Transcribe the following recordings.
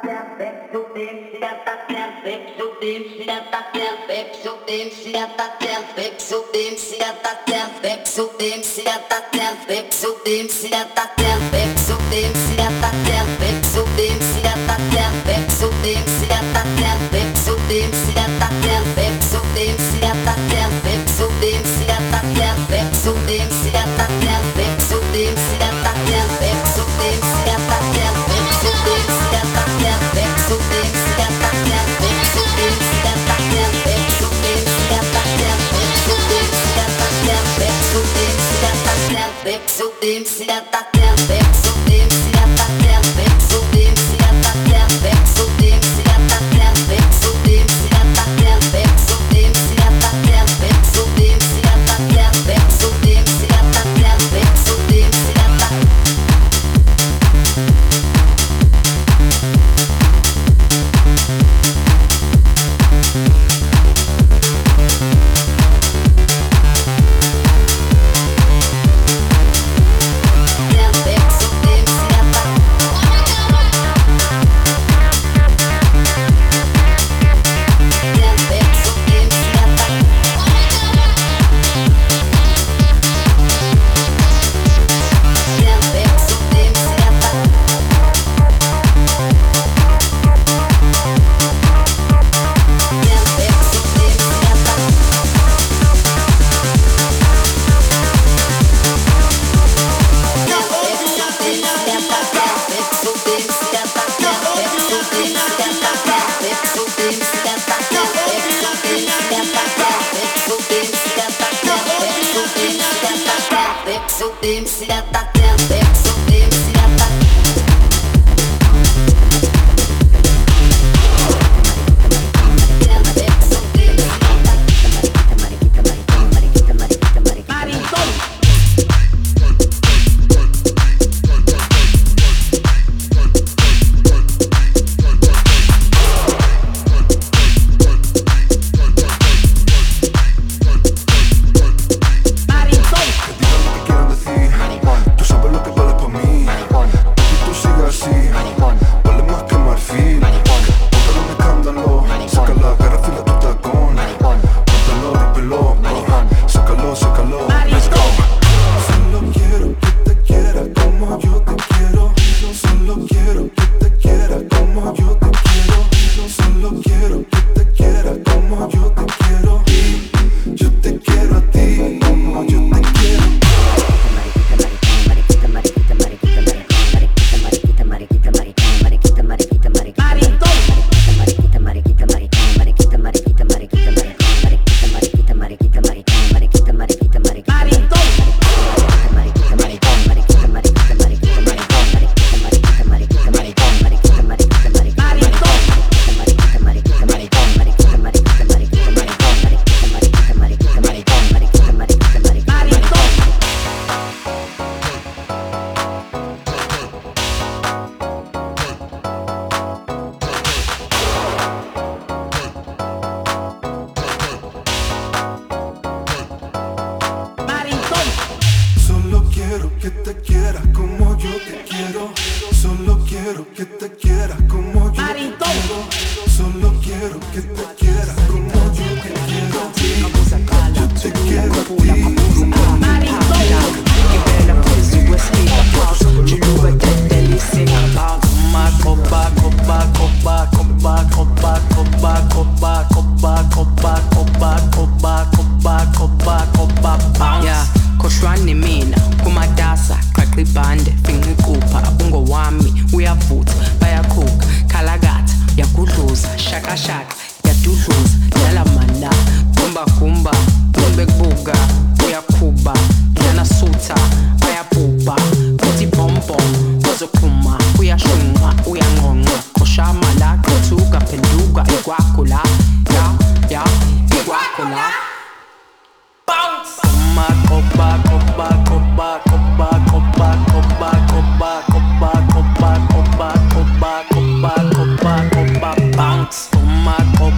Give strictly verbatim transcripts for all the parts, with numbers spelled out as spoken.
Bounce.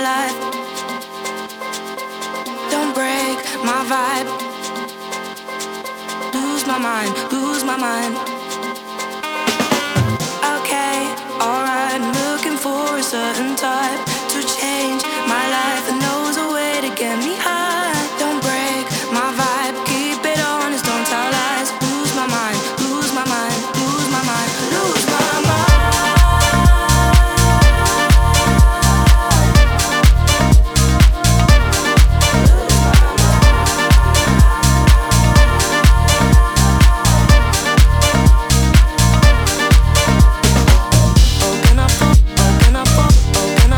life. Don't break my vibe. Lose my mind, lose my mind. Okay, alright, I'm looking for a certain type to change my life and knows a way to get me high. Don't break my vibe, keep it honest, don't tell lies. Lose my mind, lose my mind, lose my mind, lose my mind. Open up, open up, open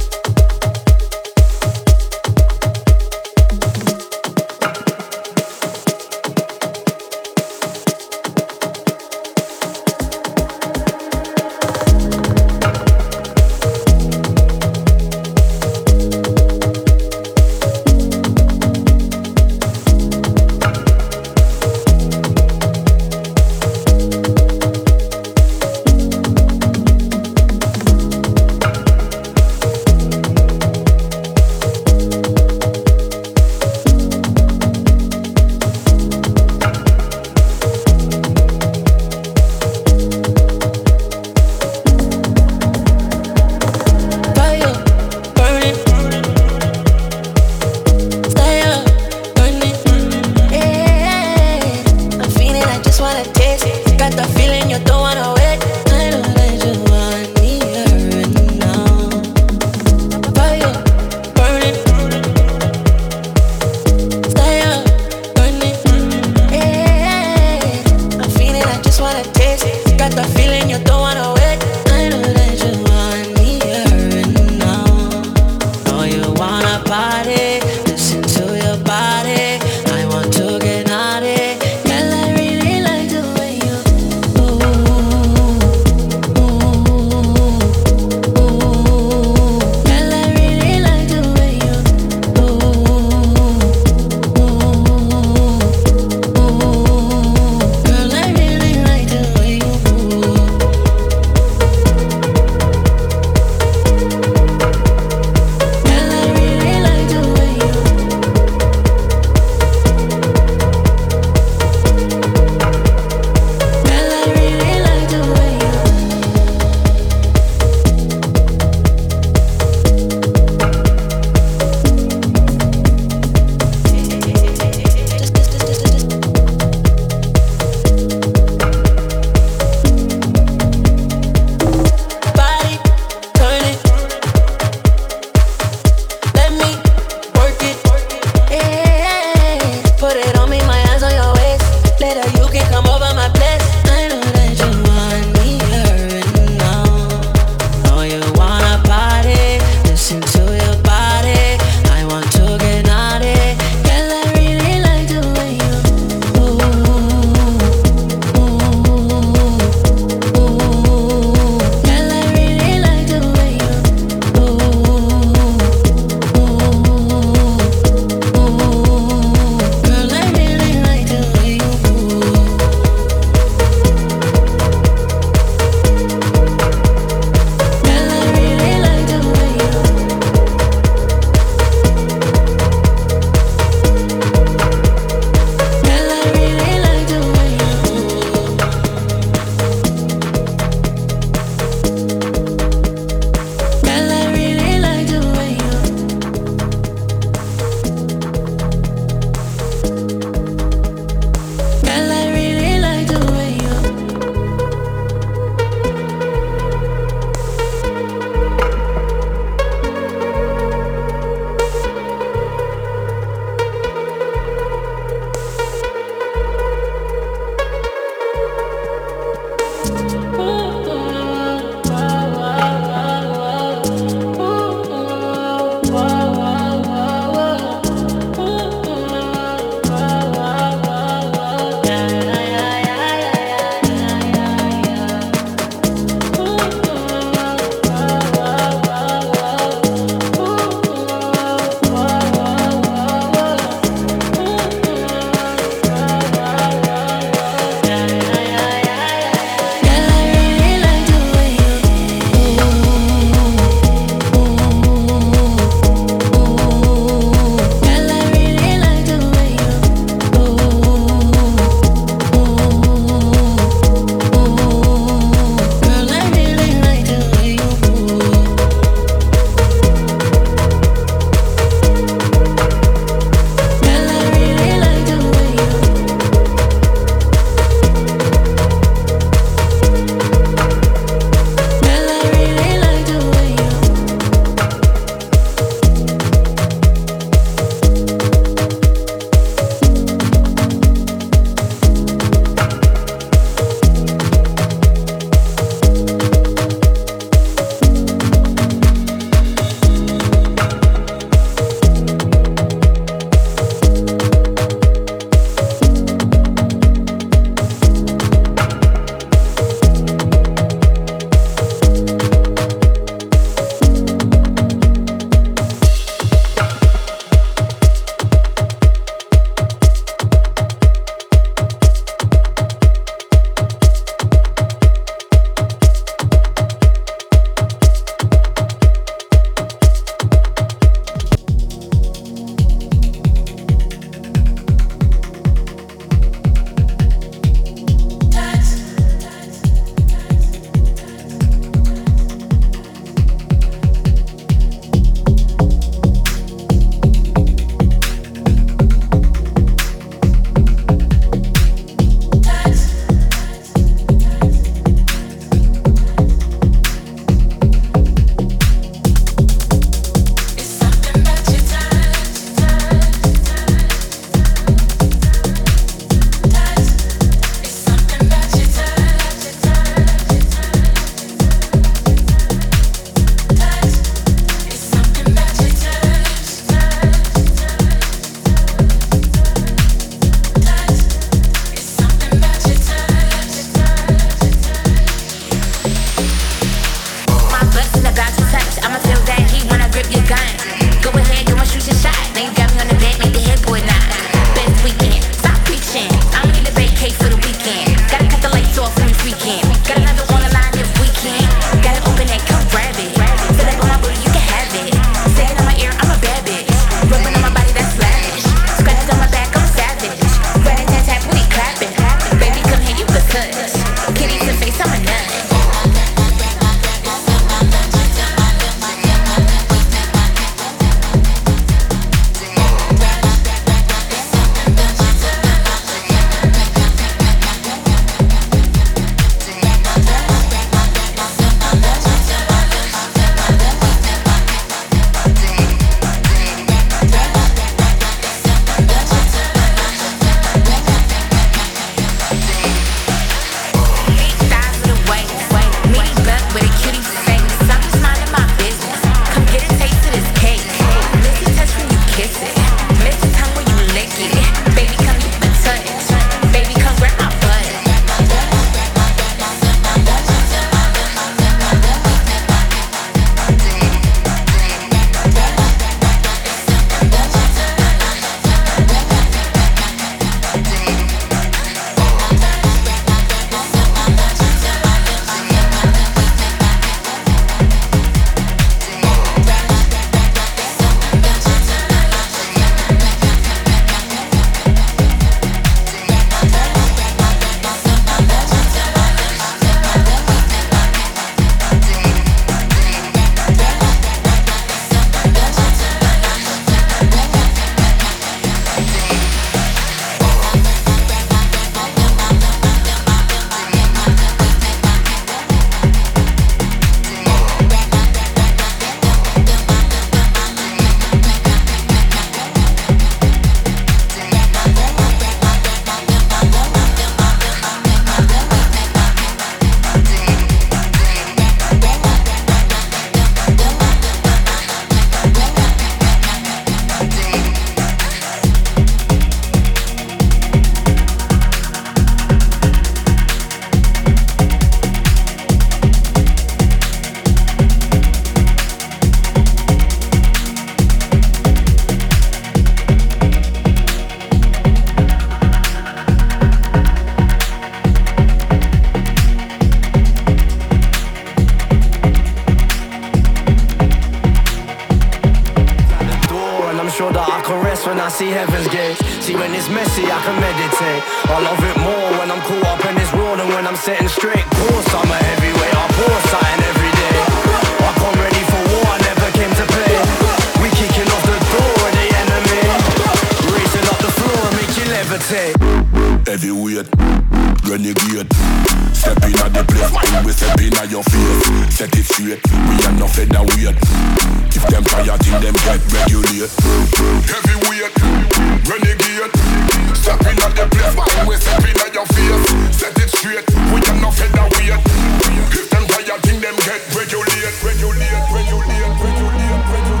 rest when I see heaven's gates. See, when it's messy, I can meditate. I love it more when I'm caught up and it's raw than when I'm setting straight course. I'm a heavyweight, I pour something every day. I come ready for war, I never came to play. We kicking off the door of the enemy, raising up the floor and make you levitate. Heavyweight, renegade. Step in at the place, when we step in at your face. Set it straight, we are not featherweight. If them tired, think them get regulate. Heavyweight, renegade. Step in at the place, when we step in at your face. Set it straight, we are not featherweight. If them tired, think them get regulate. Regulate, regulate, regulate, regulate.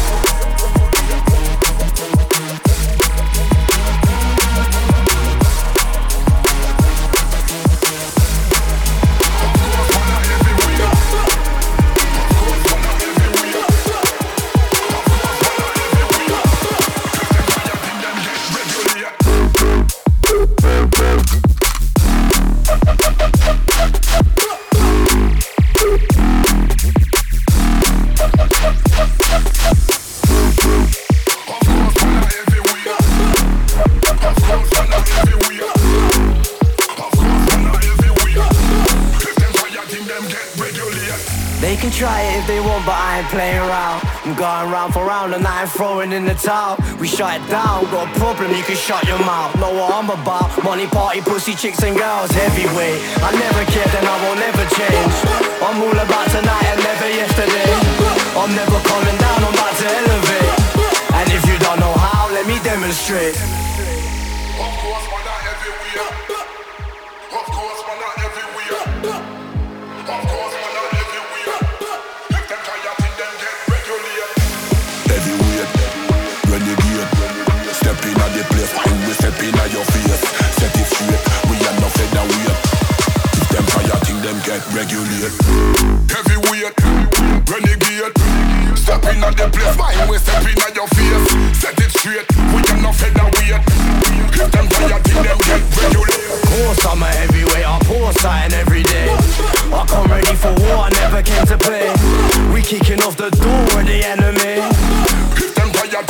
They can try it if they want, but I ain't playing around. I'm going round for round and I ain't throwing in the towel. We shut it down, got a problem, you can shut your mouth. Know what I'm about, money, party, pussy, chicks and girls, heavyweight. I never cared and I won't ever change. I'm all about tonight and never yesterday. I'm never coming down, I'm about to elevate. And if you don't know how, let me demonstrate. Of course, man, not everywhere. Of course, man, not everywhere. Of course, man, not everywhere. If them tired, think them get regulate. Heavyweight, renegade. Step in at the place, when we step in at your face. Set it straight, we are not featherweight. If them tired, think them get regulate. Heavyweight, renegade. Step in at the place, when we step in at your face. Set it straight, we are not featherweight. If them tired, think them get regulate. Of course I'm a heavyweight, I pour something every day. I come ready for war, I never came to play. We kicking off the door of the enemy. If them tired.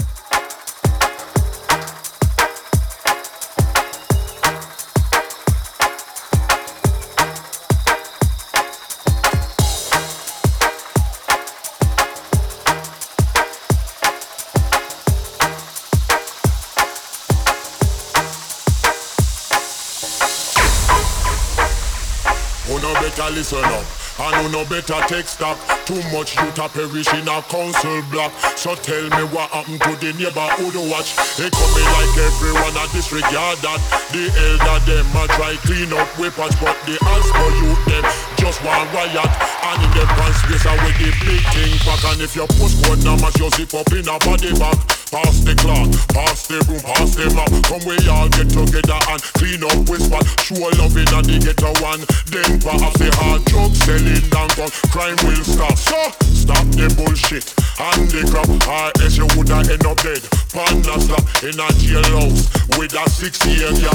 Better listen up, and who no better take stock. Too much youth a perish in a council block. So tell me what happened to the neighborhood watch. They coming like everyone a disregard that. The elder them a try clean up weapons, but the hands for youth them just one riot. And in them pants space with the big thing back. And if your postcode numbers you zip up in a body bag. Pass the clock, pass the room, pass the map. Come we all get together and clean up with spot. Show loving and the ghetto one. Then perhaps the hard drugs selling downtown. Crime will stop. So, stop the bullshit and the crap. Or else you woulda end up dead. Panda slap in a jailhouse with a six-year gap.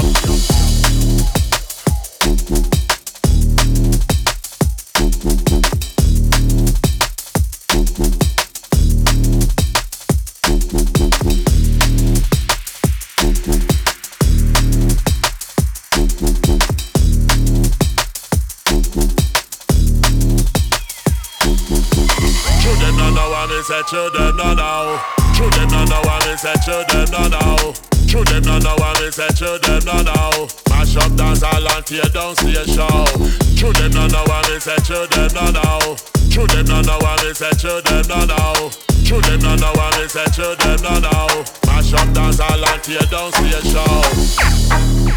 Children no know, children no know what me say. Children no know, children no know what me say. Children no know. Mash up dance all and tear down see a show. Children no know what me say. Children no know, children no know what me say. Children no know, children no know what me say. Children no know. Mash up dance all and tear down see a show.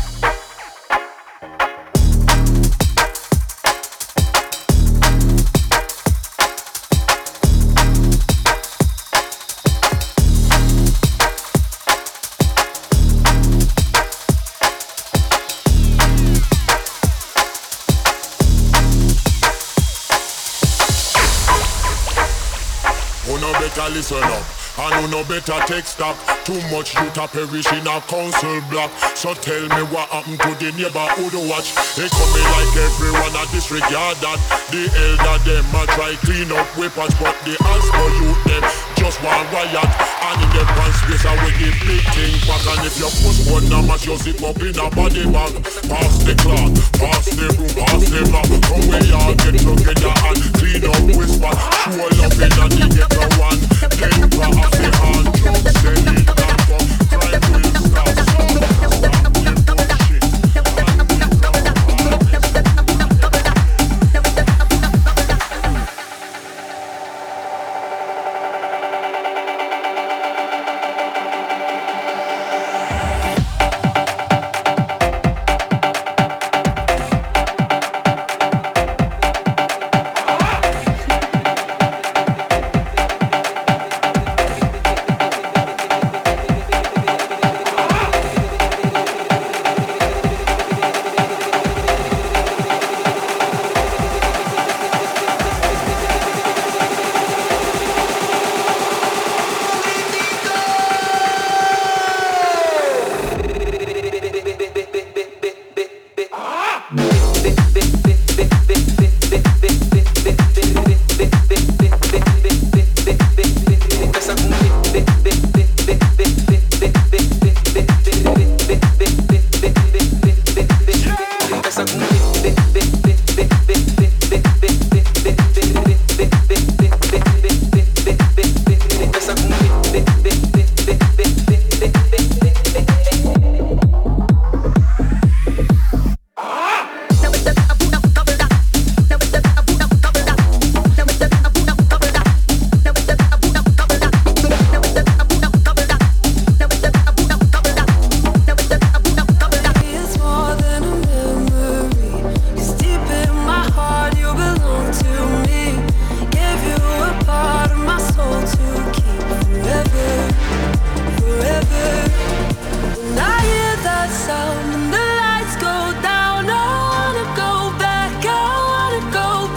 Listen up, and who no better take stock. Too much youth a perish in a council block. So tell me what happened to the neighborhood watch. They coming like everyone a disregard that. The elder them a try clean up weapons, but the hands for youth them just want riot. And in the pants space I will give big thing back. And if you push one now mash you zip up in a body bag. Pass the clock, pass the room, pass the map. Come where you all get together and clean up whisper. Show